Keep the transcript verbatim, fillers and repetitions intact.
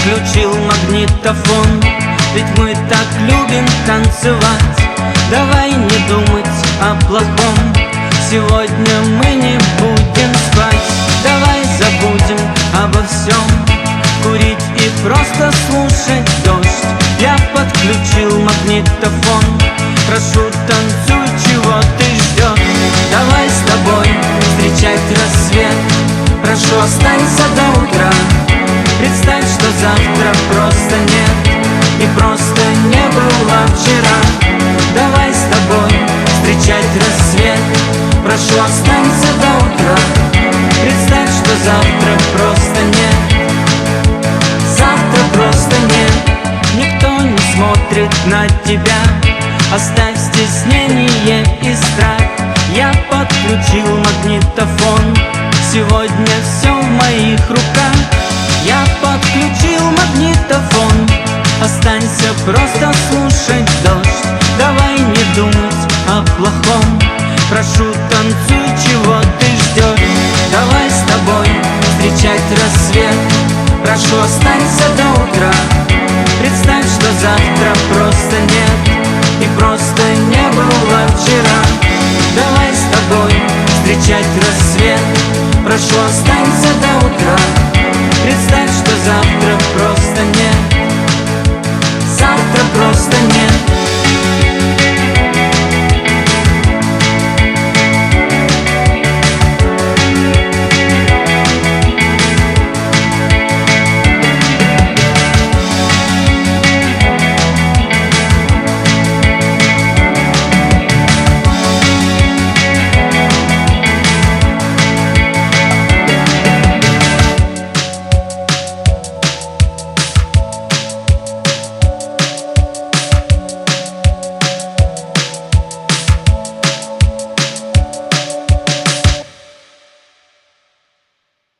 подключил магнитофон, ведь мы так любим танцевать. Давай не думать о плохом, сегодня мы не будем спать. Давай забудем обо всем, курить и просто слушать дождь. Я подключил магнитофон, прошу, танцуй, чего ты ждешь? Давай с тобой встречать рассвет, прошу, останься до утра. Представь, что завтра просто нет, и просто не было вчера. Давай с тобой встречать рассвет, прошу, останься до утра. Представь, что завтра просто нет, завтра просто нет. Никто не смотрит на тебя, оставь стеснение и страх. Я подключил магнитофон, сегодня все в моих руках. Я подключил магнитофон, останься, просто слушать дождь. Давай не думать о плохом, прошу, танцуй, чего ты ждешь? Давай с тобой встречать рассвет, прошу, останься до утра. Представь, что завтра просто нет, и просто не было вчера. Давай с тобой встречать рассвет, прошу, останься до утра. Представь, что завтра